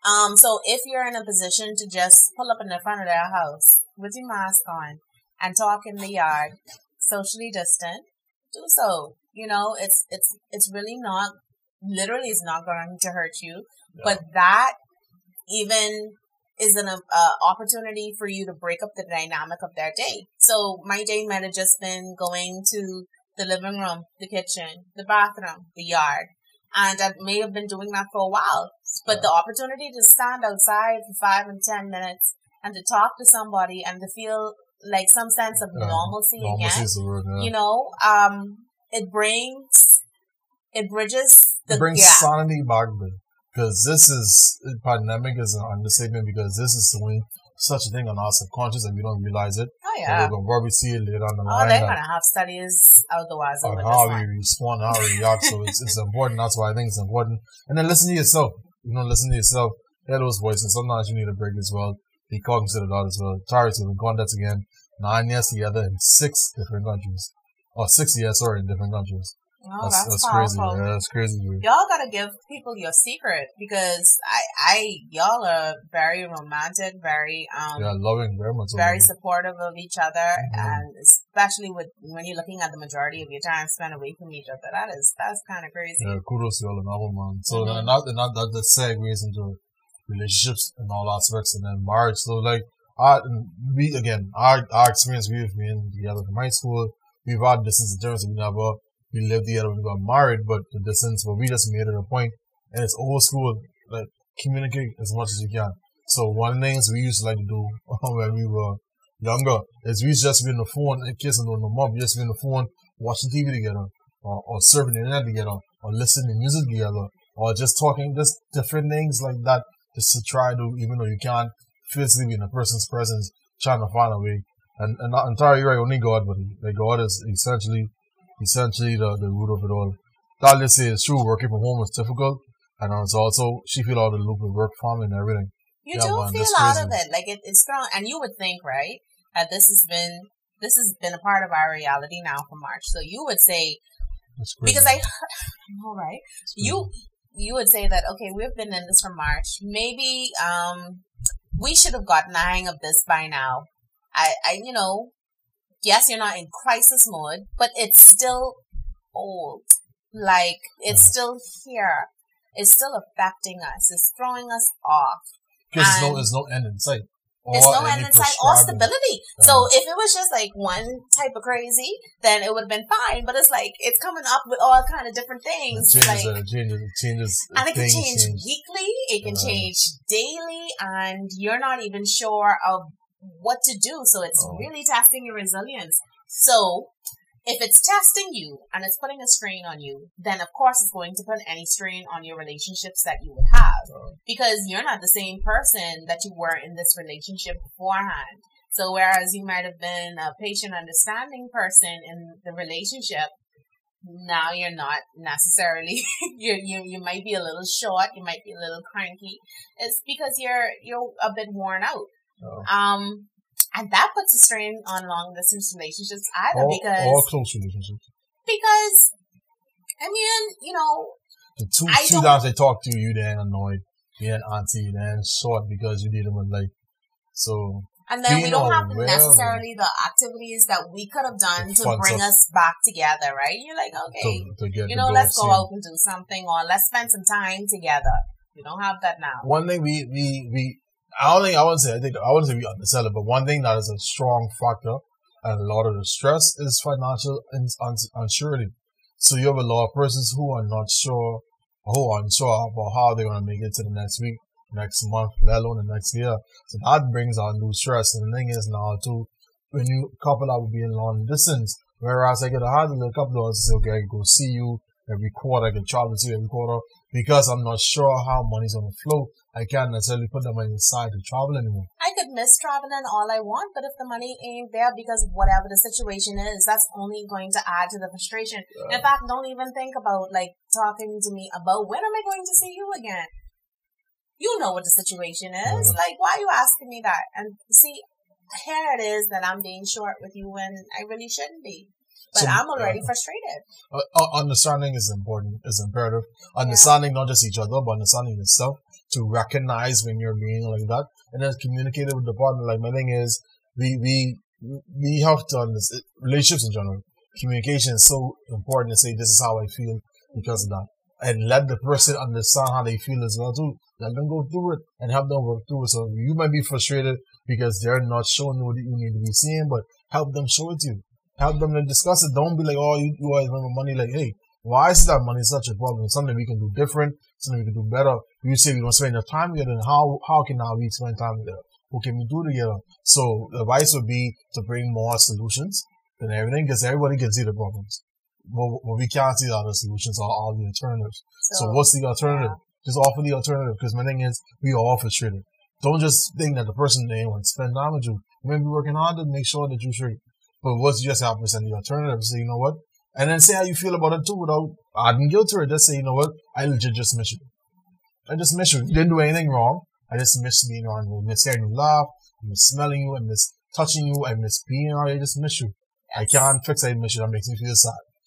So if you're in a position to just pull up in the front of their house with your mask on and talk in the yard, socially distant, do so. It's really not, literally it's not going to hurt you, but that even is an opportunity for you to break up the dynamic of their day. So my day might have just been going to the living room, the kitchen, the bathroom, the yard. And I may have been doing that for a while. But the opportunity to stand outside for 5 and 10 minutes and to talk to somebody and to feel like some sense of normalcy again. Is the word, It bridges the gap. Sanity back, because pandemic is an understatement, because this is doing such a thing on our subconscious and we don't realize it. Oh, yeah. So we're going to probably see it later on the line. They're going to have studies otherwise. On how we respond, how we react. So it's important. That's why I think it's important. And then listen to yourself. Listen to yourself. Hear those voices. Sometimes you need a break as well. Be cognizant of that as well. Charity, we've gone that again. 9 years together in 6 different countries. Or 6 years, in different countries. Oh, that's crazy. powerful. Yeah, that's crazy. Dude. Y'all gotta give people your secret because y'all are very romantic, very Yeah, loving, very much. very loving. supportive of each other, Mhm. and especially when you're looking at the majority of your time spent away from each other. That's kind of crazy. Yeah, kudos to y'all on that one, man. So Mhm. and that segues into relationships and all aspects, and then marriage. So like, our experience, we've been together from high school. We've had distance in terms of we lived together when we got married, but the distance, but we just made it a point, and it's old school, like, communicate as much as you can. So one of the things we used to like to do when we were younger is we used to just be on the phone, in case I don't know more, we just be on the phone, watching TV together, or surfing the internet together, or listening to music together, or just talking, just different things like that, just to try to, even though you can't physically be in a person's presence, trying to find a way. And not entirely right, only God, but like God is essentially the root of it all. That, let's say, is true. Working from home is difficult, and it's also she feel out of the loop with work, family, and everything. You Yeah, do man, feel that's out crazy. of it, like it's strong, and you would think, right, that this has been a part of our reality now for March. So you would say, It's crazy. because I heard, all right, you would say that, okay, we've been in this for March. Maybe we should have gotten the hang of this by now. Yes, you're not in crisis mode, but it's still old. Like, it's still here. It's still affecting us. It's throwing us off. Because and- there's no end in sight. There's no end in sight or stability. So Yeah. if it was just like one type of crazy, then it would have been fine. But it's like, it's coming up with all kind of different things. It Like, changes. and it can things change weekly, it can change daily, and you're not even sure of what to do. So it's really testing your resilience. So if it's testing you and it's putting a strain on you, then of course it's going to put any strain on your relationships that you would have, because you're not the same person that you were in this relationship beforehand. So whereas you might have been a patient, understanding person in the relationship, now you're not necessarily. You might be a little short. You might be a little cranky. It's because you're a bit worn out. And that puts a strain on long distance relationships either, all close relationships. because I mean, The I two don't- times they talk to you, then annoyed, then auntie, then short because you need them in life. So and then we being don't have aware necessarily the activities that we could have done The to fun bring stuff. us back together, right? You're like, okay, to get let's go out and do something, or let's spend some time together. We don't have that now. One thing I wouldn't say we undersell it, but one thing that is a strong factor and a lot of the stress is financial unsurety. So you have a lot of persons who are not sure, who are unsure about how they're going to make it to the next week, next month, let alone the next year. So that brings on new stress. And the thing is now too, when you couple that with being long distance, whereas I get a hard little couple of us say, okay, I can go see you every quarter, I can travel to you every quarter, because I'm not sure how money's going to flow. I can't necessarily put the money aside to travel anymore. I could miss traveling all I want, but if the money ain't there because whatever the situation is, that's only going to add to the frustration. In fact, don't even think about like talking to me about when am I going to see you again? You know what the situation is. Like, why are you asking me that? And see, here it is that I'm being short with you when I really shouldn't be. But I'm already frustrated. Understanding is important, is imperative. Understanding not just each other, but understanding yourself, to recognize when you're being like that, and then communicate it with the partner. Like, my thing is, we have to understand relationships in general. Communication is so important to say, this is how I feel because of that. And let the person understand how they feel as well too. Let them go through it and help them work through it. So you might be frustrated because they're not showing you what you need to be seeing, but help them show it to you. Help them to discuss it. Don't be like, oh, you always remember money. Like, hey, why is that money such a problem? It's something we can do different, something we can do better. You say we don't spend enough time together, and how can now we spend time together? What can we do together? So the advice would be to bring more solutions than everything, because everybody can see the problems. But we can't see the other solutions or all the alternatives. So what's the alternative? Just offer the alternative, because my thing is, we are all frustrated. Don't just think that the person they want to spend time with you. You may be working hard to make sure that you're straight. But what's just help us and the alternative? Say, you know what? And then say how you feel about it too without adding guilt to it. Just say, you know what? I legit just miss you. I just miss you. You didn't do anything wrong. I just miss being around you. I miss hearing you laugh. I miss smelling you. I miss touching you. I miss being around you. I just miss you. I can't fix it. I miss you. That makes me feel sad.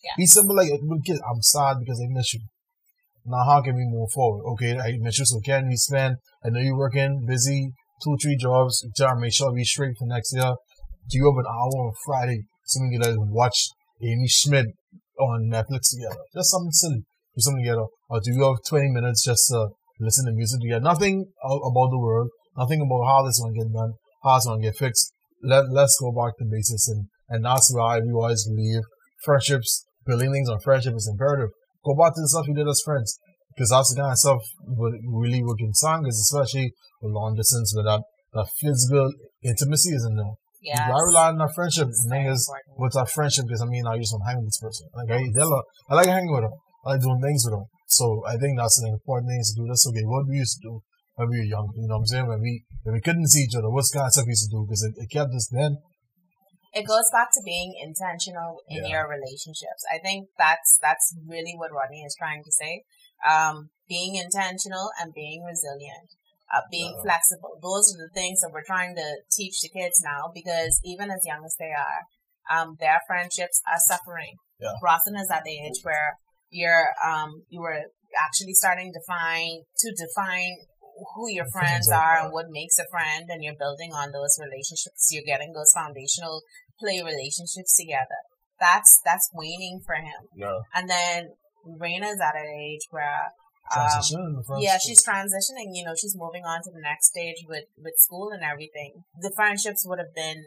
Yeah. Be simple like with kids. I'm sad because I miss you. Now how can we move forward? Okay, I miss you, so can we spend? I know you're working busy, 2-3 jobs. Try to make sure we straight for next year. Do you have an hour on Friday so we can like watch Amy Schmidt on Netflix together? Just something silly. Do something together. Or do you have 20 minutes just to listen to music together? Nothing about the world. Nothing about how this one get done, how it's gonna get fixed. Let's go back to basics, and that's why we always believe friendships, building things on friendship is imperative. Go back to the stuff you did as friends, because that's the kind of stuff really we can song is, especially with long distance, where that physical intimacy isn't there. Yes. You gotta rely on our friendship. The thing is, important. with our friendship, because I just want to hang with this person. Like I like hanging with them. I like doing things with them. So I think that's an important thing to do. That's okay. What we used to do when we were young, you know what I'm saying? When we couldn't see each other, what kind of stuff we used to do? Because it kept us then. It goes back to being intentional in Yeah. your relationships. I think that's really what Rodney is trying to say. Being intentional and being resilient, being flexible. Those are the things that we're trying to teach the kids now, because even as young as they are, their friendships are suffering. Yeah. Rossin is at the age where you were actually starting to define who your friends are and what makes a friend, and you're building on those relationships. You're getting those foundational play relationships together. That's waning for him. Yeah. And then Raina's at an age where she's transitioning. You know, she's moving on to the next stage with school and everything. The friendships would have been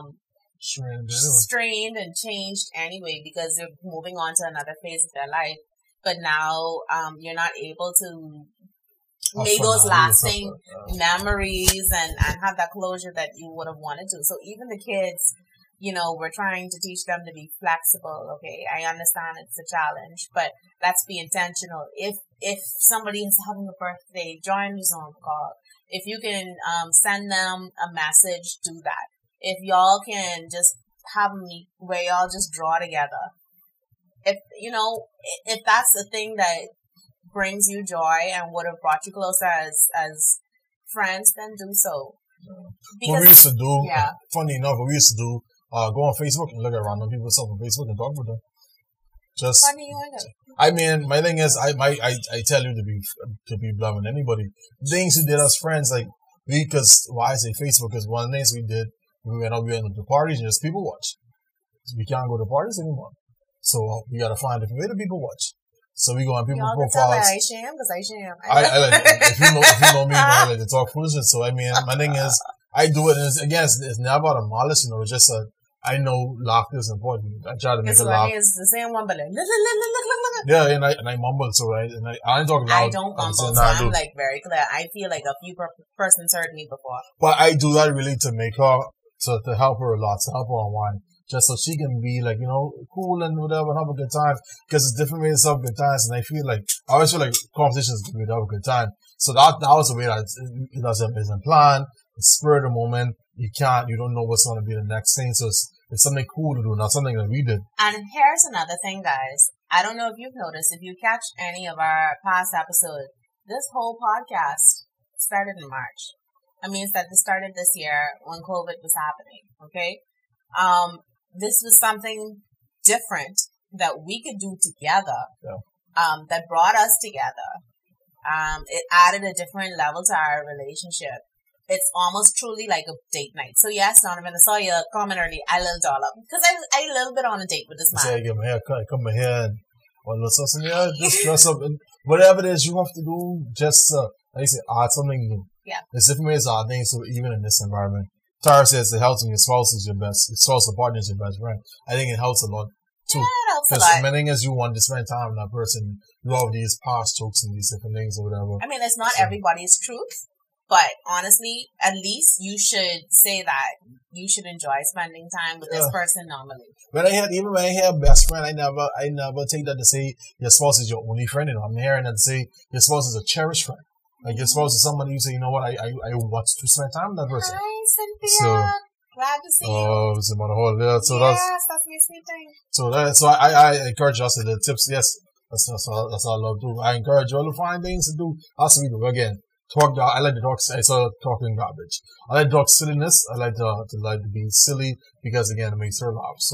strained and changed anyway, because they're moving on to another phase of their life. But now you're not able to make those lasting memories and have that closure that you would have wanted to. So even the kids, you know, we're trying to teach them to be flexible. Okay, I understand it's a challenge, but let's be intentional. If somebody is having a birthday, join the Zoom call. If you can send them a message, do that. If y'all can just have a meet where y'all just draw together. If that's the thing that brings you joy and would have brought you closer as friends, then do so. What we used to do, yeah. funny enough, what we used to do, go on Facebook and look at random people's stuff on Facebook and talk with them. Just, Funny, you ain't I mean, my thing is, I tell you to be blunt with anybody. Things we did as friends, like because why I say Facebook is one of the things we did. We went to parties and just people watch. We can't go to parties anymore, so we gotta find different way to people watch. So we go on people's profiles. I sham because I sham. I like if you know me, I like to talk foolishness. So I mean, my thing is, I do it, and it's never about a malice, you know. It's just I know laughter is important. I try to make it laugh. It's the same one, but like, look. Yeah, and I mumble, so I don't talk loud. I don't mumble, so I'm like very clear. I feel like a few persons heard me before. But I do that really to make her, to help her a lot, to help her unwind. Just so she can be like, you know, cool and whatever and have a good time. Because it's different ways to have good times. And I always feel like competition is a good way to have a good time. So that was the way that it isn't planned. It's spur of the moment. You don't know what's going to be the next thing. So it's something cool to do, not something that we did. And here's another thing, guys. I don't know if you've noticed, if you catch any of our past episodes, this whole podcast started in March. That means that this started this year when COVID was happening. Okay. This was something different that we could do together, that brought us together. It added a different level to our relationship. It's almost truly like a date night. So yes, Donovan, I saw your comment early. I little doll up because I a little bit on a date with this man. Say I get my hair cut, I cut my hair, and all the stuff. Yeah, just dress up and whatever it is you have to do. Just like I say, add something new. Yeah, there's different ways to add things. So even in this environment. Tara says it helps when your spouse is your best, your spouse or partner is your best friend. I think it helps a lot too. Yeah, it helps a lot. Because the thing is, you want to spend time with that person. You have these past jokes and these different things or whatever. I mean, it's not everybody's truth, but honestly, at least you should say that you should enjoy spending time with this person normally. When I hear best friend, I never take that to say your spouse is your only friend. You know, I'm hearing that to say your spouse is a cherished friend. Like your spouse is somebody you say, you know what, I want to spend time with that person. Hi, Cynthia. Glad to see you. Oh, it's about a whole so yes, that's my sweet thing. So I encourage us to the tips. Yes, that's all I love to do. I encourage you all to find things to do. Also, we do again. I like to talk. I saw talking garbage. I like to talk silliness. I like to be silly because again, it makes her laugh. So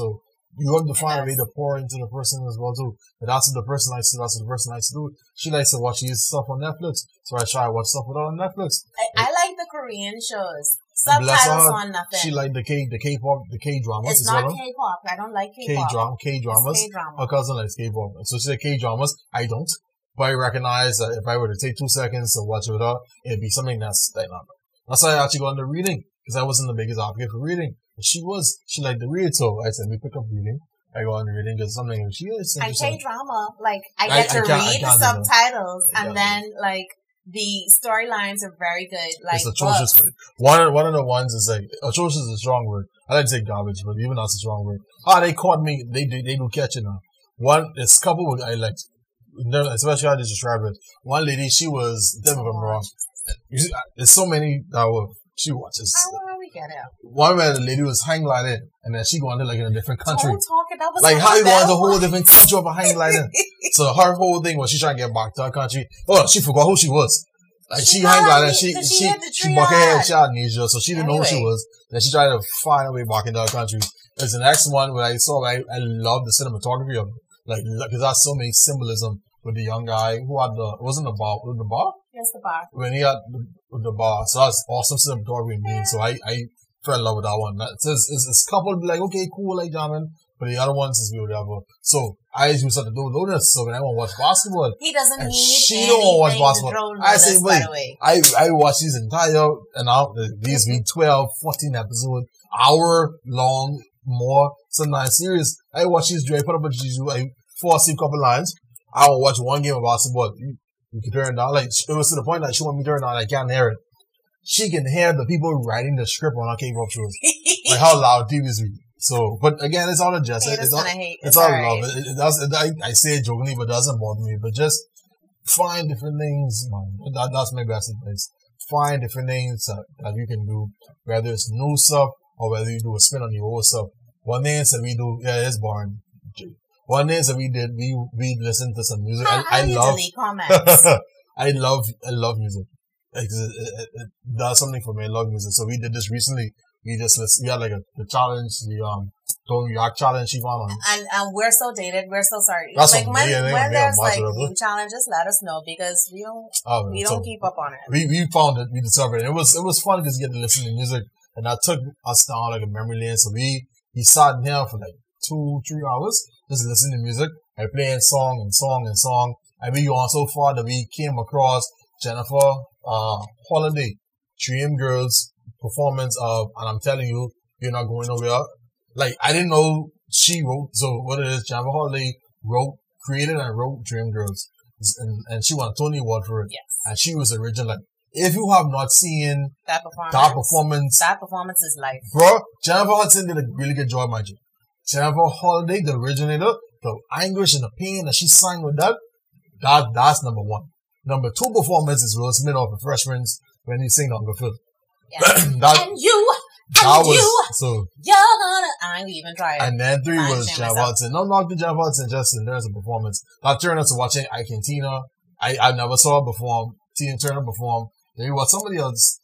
you have to find a way to pour into the person as well too. But that's what the person likes to do. That's what the person likes to do. She likes to watch his stuff on Netflix. So I try to watch stuff with her on Netflix. I like the Korean shows. Bless Subtitles her, on nothing. She like the K-pop, the K-dramas It's as not well. K-pop. I don't like K-pop. K-dramas. It's K-drama. Her cousin likes K-pop. So she said K-dramas. I don't. But I recognize that if I were to take 2 seconds to watch it with her, it'd be something that's dynamic. That's why I actually got into reading. Because I wasn't the biggest advocate for reading. But she was. She liked to read. So I said, we pick up reading. I go into reading because something she is And interesting. K-drama, like, I get to read the subtitles and then, like, the storylines are very good. Like, it's atrocious. One of the ones is like, atrocious is a strong word. I like to say garbage, but even that's a strong word. They caught me. They do catch it now. One, it's a couple I liked. Especially how they describe it. One lady, she was, tell me if I'm wrong. You see, there's so many that she watches. How will we get it? One where the lady was hang gliding, and then she going to like in a different country. Don't talk it. That was Like how you going to a Annabelle. whole different country over hang gliding. So her whole thing was she trying to get back to her country. Oh, she forgot who she was. Like she hang gliding, she buck her head, she had amnesia, so she didn't know who she was. Then she tried to find her way back into her country. There's the next one where I saw, I love the cinematography of it. Like, cause that's so many symbolism with the young guy who had it wasn't the bar, was it the bar? Yes, the bar. When he had the bar. So that's awesome cinematography in me. So I fell in love with that one. It's coupled like, okay, cool, like jamming. But the other ones is whatever. So I used to do this. So when I want to watch basketball, He doesn't and need she don't want to watch anything to basketball. throw I say, notice, wait, by the way. I watch these entire, and now these be 12, 14 episode, hour long, more, sometimes series. I watch these, I put up a Jizu, I fall asleep a couple lines. I will watch one game of basketball. You can turn it down. Like, it was to the point that she want me to turn it down, I can't hear it. She can hear the people writing the script on our K-pop shows. Like how loud TVs be. So, but again, it's all adjusted. It's all, it's all love. It does, I say it jokingly, but it doesn't bother me. But just find different things, man. That's my best advice. Find different things that you can do, whether it's new stuff or whether you do a spin on the old stuff. One thing that we do, yeah, it's boring. One thing that we did, we listened to some music. I love, I love music. It does something for me. I love music. So we did this recently. We had like the challenge, the Don't React challenge she found on. And we're so dated. We're so sorry. That's like when there's like new new challenges, let us know because we don't keep up on it. We found it. We discovered it. It was fun because you get to listen to music, and that took us down like a memory lane. So we sat in here for like 2-3 hours just listening to music and playing song and song and song. And we gone so far that we came across Jennifer Holiday, Dream Girls performance of, and I'm telling you, you're not going nowhere. Like, I didn't know she wrote, so what it is, Jennifer Holiday created and wrote Dream Girls. And she won a Tony Award for it. Yes. And she was original. Like, if you have not seen that performance is life. Bro, Jennifer Hudson did a really good job, Magic. Jennifer Holiday, the originator, the anguish and the pain that she sang with that's number one. Number two performance is Will Smith of the Freshmans when he sang Uncle Phil. Yes. You're gonna, I ain't even try it. And then 3 was Jennifer Hudson. No, not the Jennifer Hudson, just there's a performance. That turned us to watching Ike and Tina. I never saw her perform. Tina Turner perform. Then we watched somebody else.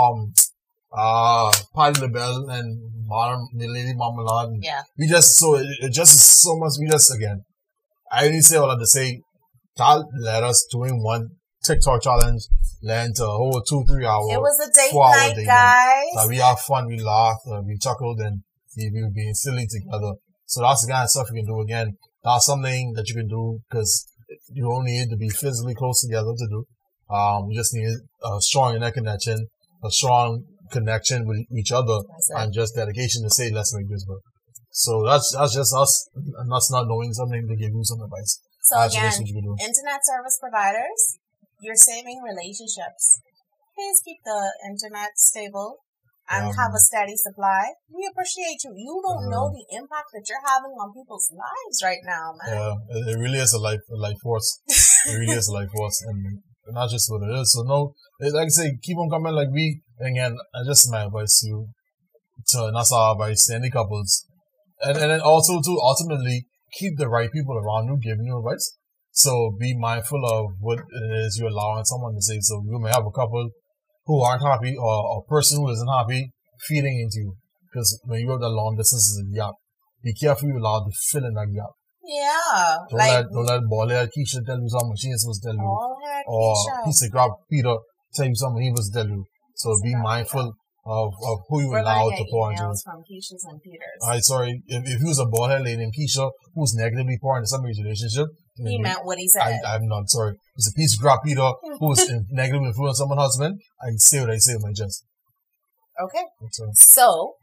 Patti LaBelle and Lady Marmalade. Yeah. We just, so it just is so much, again, I didn't say all I had to say. That led us doing one TikTok challenge, led into a whole 2-3 hour. It was a date night, guys. We had fun, we laughed, we chuckled, and we were being silly together. So that's the kind of stuff you can do again. That's something that you can do because you don't need to be physically close together to do. You just need a strong internet connection, a strong connection with each other, and just dedication to say, let's make this work. So that's just us, and us not knowing something to give you some advice. So again, internet service providers, you're saving relationships. Please keep the internet stable and have a steady supply. We appreciate you. You don't know the impact that you're having on people's lives right now, man. Yeah, it really is a life force. It really is a life force, and not just what it is. So no, like I say, keep on coming. Like again, just my advice to you, and that's our advice to any couples, and then also to ultimately keep the right people around you giving you advice. So be mindful of what it is you're allowing someone to say. So you may have a couple who aren't happy or a person who isn't happy feeding into you. Because when you go the long distances, be careful you allow to fill in that gap. Yeah. Don't let ball head Keisha tell you something she ain't supposed to tell you. Ball head Or Keisha. piece of crap Peter tell you something he was tell you. So be mindful of who you allow to pour into. Emails from Keisha's and Peters. Alright, sorry. If he was a bald head lady named Keisha who's negatively pouring into somebody's relationship, He meant what he said. I'm not sorry. It's a piece of crap Peter who's negatively influencing someone's husband. I say what I say with my chest. Okay. So, So,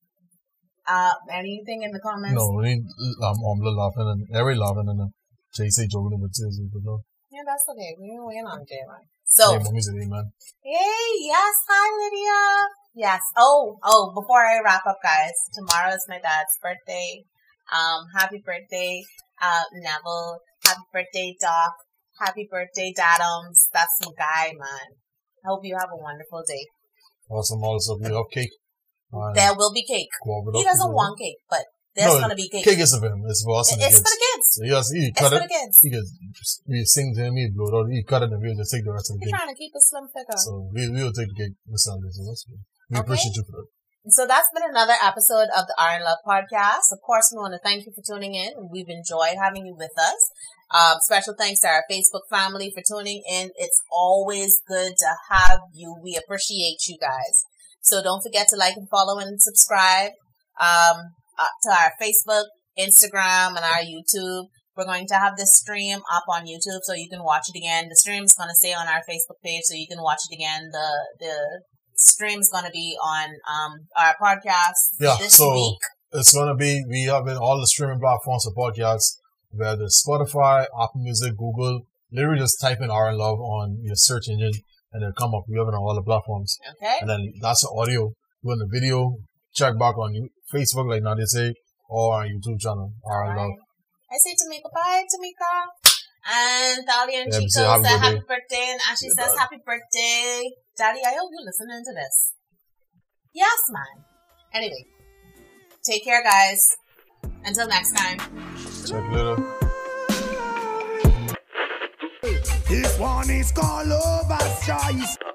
anything in the comments? no, I'm laughing and every laughing and Jay say joking with tears, but no. Yeah, that's okay. We're not J, man. So, Hey, mommy said amen. hey, yes, hi, Lydia. Yes. Oh, before I wrap up, guys, tomorrow is my dad's birthday. Happy birthday, Neville. Happy birthday, Doc. Happy birthday, Dadums. That's my guy, man. I hope you have a wonderful day. Awesome, also, we have cake. There will be cake. He doesn't want cake, but there's gonna be cake. Cake is for him. It's for us and the It's kids. for the kids. So he It's cut for it. the kids. We sing to him, he blow it out. He cut it and we'll just take the rest of the You're cake. trying to keep a slim figure. So we'll take the cake this Sunday. So that's good. We Okay. appreciate you for that. So that's been another episode of the Iron Love Podcast. Of course, we want to thank you for tuning in. We've enjoyed having you with us. Special thanks to our Facebook family for tuning in. It's always good to have you. We appreciate you guys. So don't forget to like and follow and subscribe to our Facebook, Instagram, and our YouTube. We're going to have this stream up on YouTube so you can watch it again. The stream is going to stay on our Facebook page so you can watch it again. The stream is going to be on our podcast this week. It's going to be, we have in all the streaming platforms for podcasts, whether Spotify, Apple Music, Google. Literally just type in Iron Love on your search engine and it'll come up. We have it on all the platforms. Okay. And then that's the audio. Doing the video, check back on Facebook, like Nadia say, or our YouTube channel, Iron Love. I say Tamika, bye, Tamika. And Thalia and Yeah, Chico say say happy happy birthday. birthday. And Ashley Yeah, says Daddy. happy birthday. Daddy, I hope you're listening to this. Yes, man. Anyway, take care, guys. Until next time. Check later. This one is called Lover's Choice.